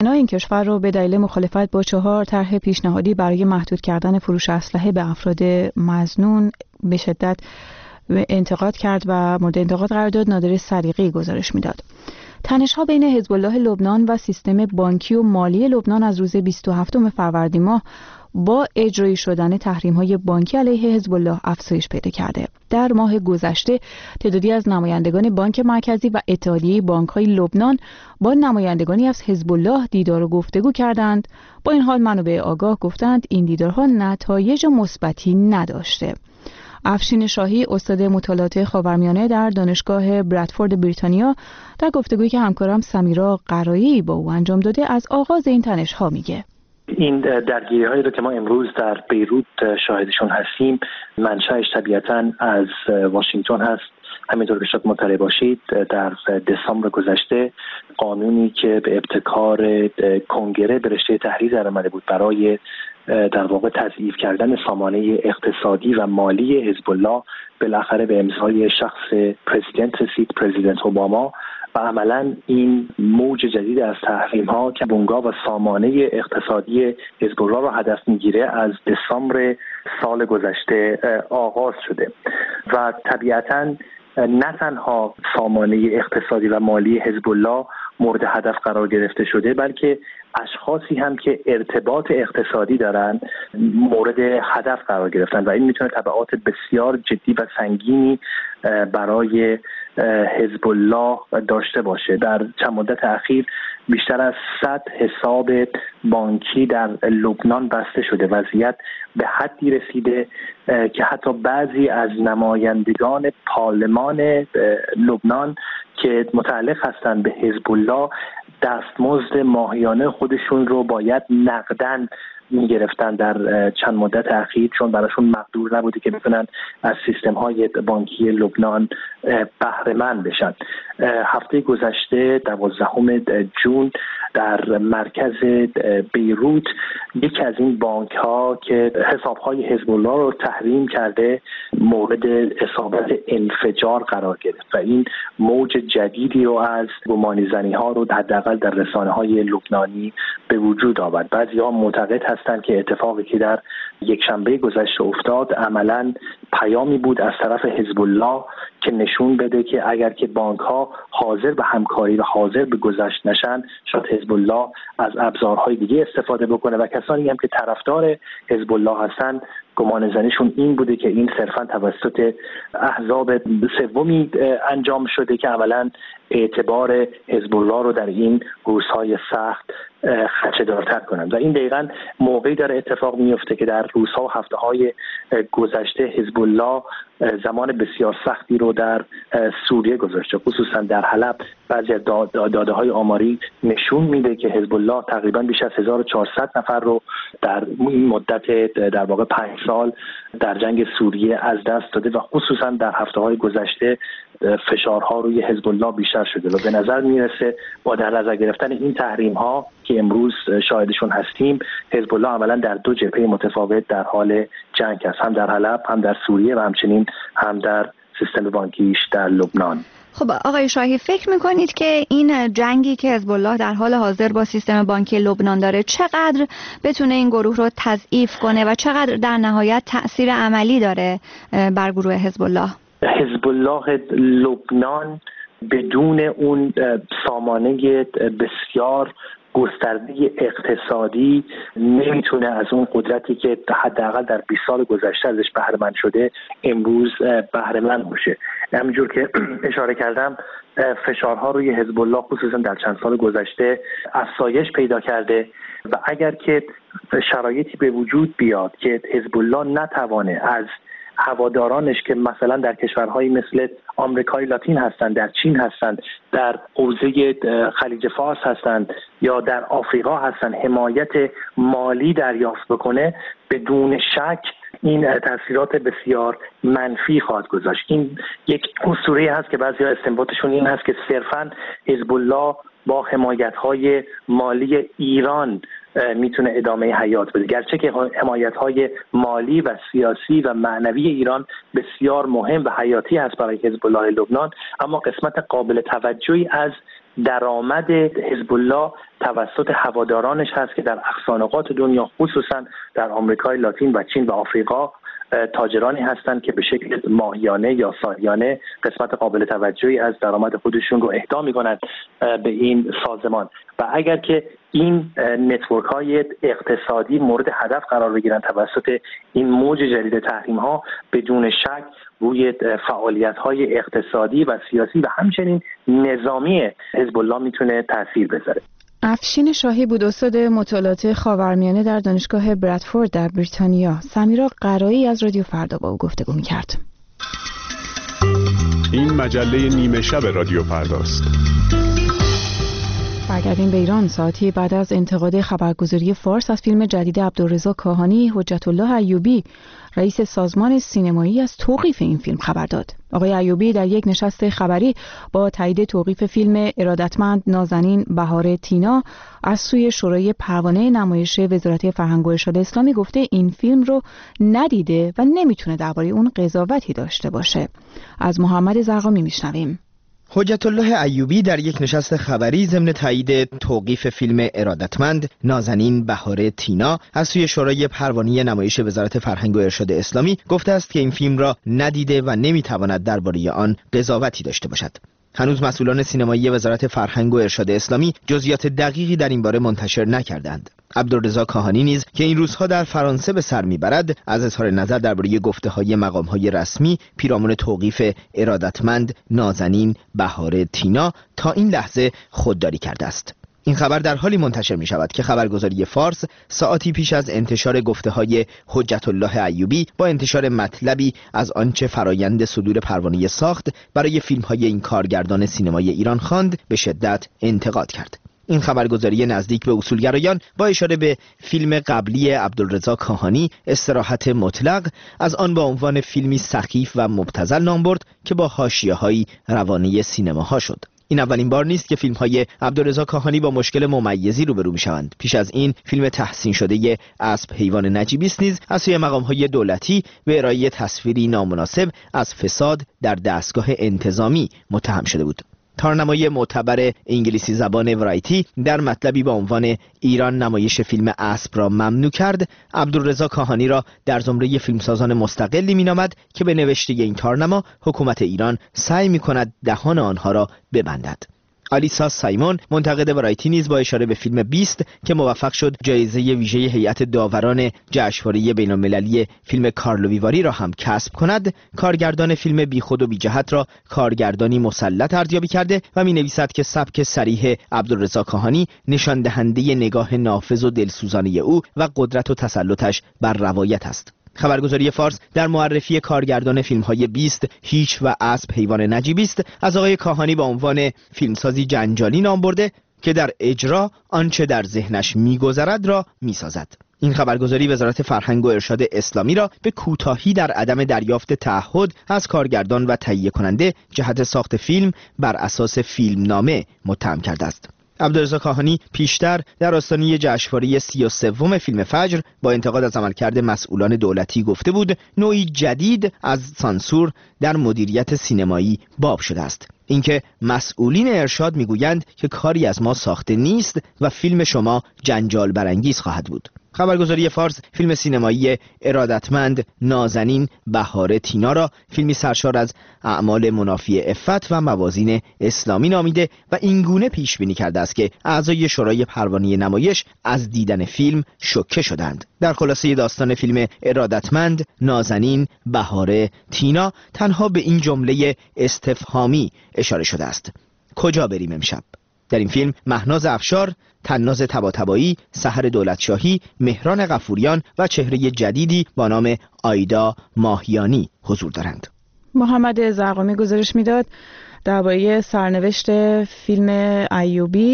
این کشور رو به دلیل مخالفت با 4 طرح پیشنهادی برای محدود کردن فروش اسلحه به افراد مظنون به شدت انتقاد کرد و مورد انتقاد قرار داد. نادر صدیقی گزارش میداد. تنش‌ها بین حزب الله لبنان و سیستم بانکی و مالی لبنان از روز 27 فروردین ماه با اجرایی شدن تحریم‌های بانکی علیه حزب الله افزایش پیدا کرده. در ماه گذشته تعدادی از نمایندگان بانک مرکزی و اتحادیه بانک‌های لبنان با نمایندگانی از حزب الله دیدار و گفتگو کردند. با این حال منابع آگاه گفتند این دیدارها نتایج مثبتی نداشته. افشین شاهی استاد مطالعات خاورمیانه در دانشگاه برادفورد بریتانیا در گفتگویی که همکارم سمیرا قرایی با او انجام داده از آغاز این تنش‌ها میگه. این درگیری‌هایی رو که ما امروز در بیروت شاهدشون هستیم منشأش طبیعتاً از واشنگتن هست. همینطور که شاید مطلع باشید در دسامبر گذشته قانونی که به ابتکار کنگره به رشته تحریر در آمده بود برای در واقع تضعیف کردن سامانه اقتصادی و مالی حزب الله بالاخره به امضای شخص پرزیدنت رسید، پرزیدنت اوباما، و عملا این موج جدید از تحریم‌ها که بنگاه و سامانه اقتصادی حزب الله را هدف میگیره از دسامبر سال گذشته آغاز شده و طبیعتاً نه تنها سامانه اقتصادی و مالی حزب الله مورد هدف قرار گرفته شده بلکه اشخاصی هم که ارتباط اقتصادی دارن مورد هدف قرار گرفتن و این میتونه تبعات بسیار جدی و سنگینی برای حزب الله داشته باشه. در چند مدت اخیر بیشتر از 100 حساب بانکی در لبنان بسته شده. وضعیت به حدی رسیده که حتی بعضی از نمایندگان پارلمان لبنان که متعلق هستند به حزب الله دستمزد ماهیانه خودشون رو باید نقداً می‌گرفتن در چند مدت اخیر، چون براشون مقدور نبوده که بتونن از سیستم‌های بانکی لبنان بهره مند بشن. هفته گذشته 12 جون در مرکز بیروت یکی از این بانک‌ها که حساب‌های حزب الله رو تحریم کرده مورد اصابت انفجار قرار گرفت و این موج جدیدی رو از گمانی‌زنی‌ها رو حداقل در رسانه‌های لبنانی به وجود آورد. بعضی‌ها معتقد هستند که اتفاقی که در یک شنبه گذشته افتاد عملاً پیامی بود از طرف حزب الله که نشون بده که اگر که بانک‌ها حاضر به همکاری و حاضر به گذشت نشن شاید حزب الله از ابزارهای دیگه استفاده بکنه و کسانی هم که طرفدار حزب الله هستن گمان زنیشون این بوده که این صرفاً توسط احزاب سومی انجام شده که عملاً اعتبار حزب الله رو در این روزهای سخت خدشه‌دارتر کنند و این دقیقاً موقعی داره اتفاق میفته که در روزها و هفته‌های گذشته حزب الله زمان بسیار سختی رو در سوریه گذاشته، خصوصا در حلب. بعضی از داده‌های آماری نشون میده که حزب الله تقریباً بیش از 1400 نفر رو در این مدت در واقع 5 سال در جنگ سوریه از دست داده و خصوصا در هفته‌های گذشته فشارها روی حزب الله بیشتر شده و به نظر میرسه با در نظر گرفتن این تحریم‌ها که امروز شاهدشون هستیم حزب الله عملاً در 2 جبهه متفاوت در حال جنگ است، هم در حلب، هم در سوریه و همچنین هم در سیستم بانکیش در لبنان. خب آقای شاهی، فکر میکنید که این جنگی که حزب الله در حال حاضر با سیستم بانکی لبنان داره چقدر بتونه این گروه رو تضعیف کنه و چقدر در نهایت تأثیر عملی داره بر گروه حزب الله؟ حزب الله لبنان بدون اون سامانه بسیار گسترده اقتصادی نمیتونه از اون قدرتی که حداقل در 20 سال گذشته ازش بهره مند شده امروز بهره مند باشه. همینجور که اشاره کردم فشارها روی حزب الله خصوصا در چند سال گذشته افزایش پیدا کرده و اگر که شرایطی به وجود بیاد که حزب الله نتوانه از هوادارانش که مثلا در کشورهایی مثل آمریکای لاتین هستند، در چین هستند، در حوزه خلیج فارس هستند یا در آفریقا هستند حمایت مالی دریافت بکنه، بدون شک این تاثیرات بسیار منفی خواهد گذاشت. این یک اسطوره هست که بعضی‌ها استنباطشون این هست که صرفاً حزب الله با حمایت‌های مالی ایران میتونه ادامه حیات بده، گرچه که حمایت‌های مالی و سیاسی و معنوی ایران بسیار مهم و حیاتی هست برای حزب الله لبنان، اما قسمت قابل توجهی از درآمد حزب الله توسط هوادارانش هست که در اقصانقاط دنیا خصوصا در آمریکای لاتین و چین و آفریقا تاجرانی هستند که به شکل ماهیانه یا سالیانه قسمت قابل توجهی از درآمد خودشون رو اهدا می‌کنند به این سازمان و اگر که این نتورک های اقتصادی مورد هدف قرار بگیرن توسط این موج جدید تحریم ها بدون شک روی فعالیت های اقتصادی و سیاسی و همچنین نظامی حزب الله میتونه تاثیر بذاره. افشین شاهی بود استاد مطالعات خاورمیانه در دانشگاه برادفورد در بریتانیا. سمیرا قرایی از رادیو فردا با او گفتگو می‌کرد. این مجله نیمه شب رادیو فرداست. برگردیم به ایران. ساعتی بعد از انتقاد خبرگزاری فارس از فیلم جدید عبدالرضا کاهانی، حجت الله ایوبی رئیس سازمان سینمایی از توقیف این فیلم خبر داد. آقای ایوبی در یک نشست خبری با تایید توقیف فیلم ارادتمند نازنین بهار تینا از سوی شورای پروانه نمایش وزارت فرهنگ و ارشاد اسلامی گفته این فیلم رو ندیده و نمیتونه درباره اون قضاوتی داشته باشه. از محمد زرقامی میشنویم. حجت الله ایوبی در یک نشست خبری ضمن تایید توقیف فیلم ارادتمند نازنین بهار تینا از سوی شورای پروانه نمایش وزارت فرهنگ و ارشاد اسلامی گفته است که این فیلم را ندیده و نمیتواند درباره آن قضاوتی داشته باشد. هنوز مسئولان سینمایی وزارت فرهنگ و ارشاد اسلامی جزئیات دقیقی در این باره منتشر نکردند. عبدالرضا کاهانی نیز که این روزها در فرانسه به سر میبرد از اظهار نظر درباره گفته‌های مقام‌های رسمی پیرامون توقیف ارادتمند نازنین بهار تینا تا این لحظه خودداری کرده است. این خبر در حالی منتشر می شود که خبرگزاری فارس ساعتی پیش از انتشار گفته‌های حجت الله ایوبی با انتشار مطلبی از آنچه فرایند صدور پروانه ساخت برای فیلم‌های این کارگردان سینمای ایران خواند به شدت انتقاد کرد. این خبرگزاری نزدیک به اصولگرایان با اشاره به فیلم قبلی عبدالرضا کاهانی استراحت مطلق از آن با عنوان فیلمی سخیف و مبتذل نام برد که با حاشیه‌های روانه سینماها شد. این اولین بار نیست که فیلم‌های عبدالرضا کاهانی با مشکل ممیزی روبرو می‌شوند. پیش از این فیلم تحسین شده اسب حیوان نجیبی است نیز از سوی مقام‌های دولتی به ارائه تصویری نامناسب از فساد در دستگاه انتظامی متهم شده بود. تارنمای معتبر انگلیسی زبان ورایتی در مطلبی با عنوان ایران نمایش فیلم اسب را ممنوع کرد، عبدالرضا کاهانی را در زمره فیلمسازان مستقلی مینامد که به نوشته این تارنما حکومت ایران سعی می‌کند دهان آنها را ببندد. آلیسا سایمون منتقد ورایتی نیز با اشاره به فیلم 20 که موفق شد جایزه ویژه هیئت داوران جشنواره بین‌المللی فیلم کارلو ویواری را هم کسب کند، کارگردان فیلم بیخود و بیجهت را کارگردانی مسلط ارزیابی کرده و می‌نویسد که سبک صریح عبدالرضا کاهانی نشان دهنده نگاه نافذ و دلسوزانه او و قدرت و تسلطش بر روایت است. خبرگزاری فارس در معرفی کارگردان فیلم‌های 20 هیچ و اسب حیوان نجیبی است از آقای کاهانی با عنوان فیلمسازی جنجالی نام برده که در اجرا آنچه در ذهنش می‌گذرد را می‌سازد. این خبرگزاری وزارت فرهنگ و ارشاد اسلامی را به کوتاهی در عدم دریافت تعهد از کارگردان و تهیه کننده جهت ساخت فیلم بر اساس فیلمنامه متهم کرده است. عبدالرضا کاهانی پیشتر در آستانه جشنواره 33 فیلم فجر با انتقاد از عملکرد مسئولان دولتی گفته بود نوعی جدید از سانسور در مدیریت سینمایی باب شده است. اینکه مسئولین ارشاد میگویند که کاری از ما ساخته نیست و فیلم شما جنجال برانگیز خواهد بود. خبرگزاری فارس فیلم سینمایی ارادتمند نازنین بهار تینا را فیلمی سرشار از اعمال منافی عفت و موازین اسلامی نامیده و اینگونه پیش بینی کرده است که اعضای شورای پروانه نمایش از دیدن فیلم شوکه شدند. در خلاصه داستان فیلم ارادتمند نازنین بهار تینا تنها به این جمله استفهامی اشاره شده است: کجا بریم امشب؟ در این فیلم مهناز افشار، طناز طباطبایی، سحر دولتشاهی، مهران غفوریان و چهره جدیدی با نام آیدا ماهیانی حضور دارند. محمد زرقامی گزارش میداد درباره سرنوشت فیلم ایوبی،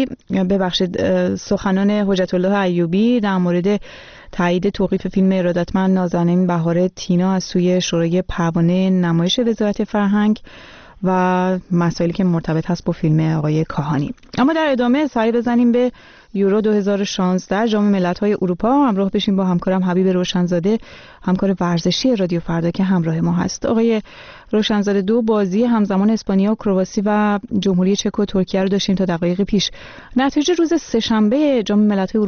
سخنان حجت الله ایوبی در مورد تایید توقیف فیلم ارادتمند نازنین بهار تینا از سوی شورای پروانه نمایش وزارت فرهنگ و مسائلی که مرتبط هست با فیلم آقای کاهانی. اما در ادامه سری بزنیم به یورو 2016 جام ملت‌های اروپا. همراه بشیم با همکارم حبیب روشنزاده، همکار ورزشی رادیو فردا که همراه ما هست. آقای روشنزاده، 2 بازی همزمان اسپانیا و کرواسی و جمهوری چک و ترکیه رو داشتیم تا دقایق پیش. نتیجه روز سه‌شنبه جام ملت‌های